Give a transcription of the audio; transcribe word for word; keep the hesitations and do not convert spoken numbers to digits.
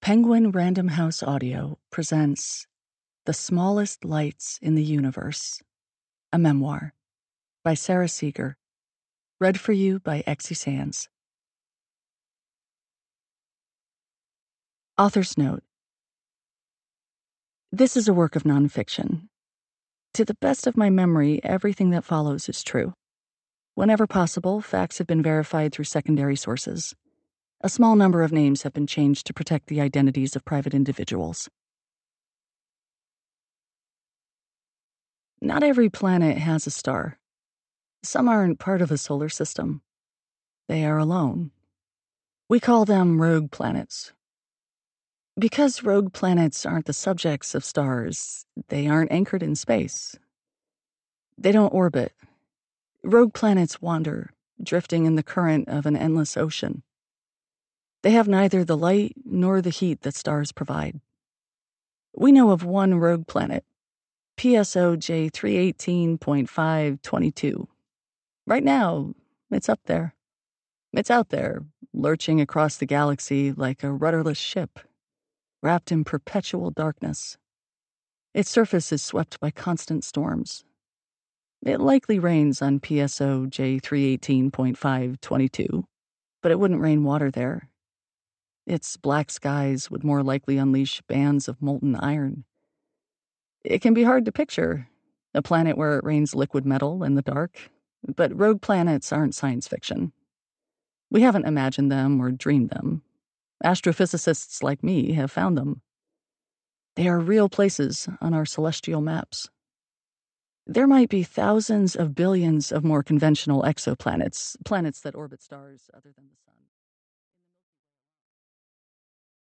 Penguin Random House Audio presents The Smallest Lights in the Universe, a memoir by Sarah Seeger, read for you by Exie Sands. Author's note. This is a work of nonfiction. To the best of my memory, everything that follows is true. Whenever possible, facts have been verified through secondary sources. A small number of names have been changed to protect the identities of private individuals. Not every planet has a star. Some aren't part of a solar system. They are alone. We call them rogue planets. Because rogue planets aren't the subjects of stars, they aren't anchored in space. They don't orbit. Rogue planets wander, drifting in the current of an endless ocean. They have neither the light nor the heat that stars provide. We know of one rogue planet, P S O J three eighteen point five twenty-two. Right now, it's up there. It's out there, lurching across the galaxy like a rudderless ship, wrapped in perpetual darkness. Its surface is swept by constant storms. It likely rains on P S O J three eighteen point five twenty-two, but it wouldn't rain water there. Its black skies would more likely unleash bands of molten iron. It can be hard to picture, a planet where it rains liquid metal in the dark, but rogue planets aren't science fiction. We haven't imagined them or dreamed them. Astrophysicists like me have found them. They are real places on our celestial maps. There might be thousands of billions of more conventional exoplanets, planets that orbit stars other than the sun.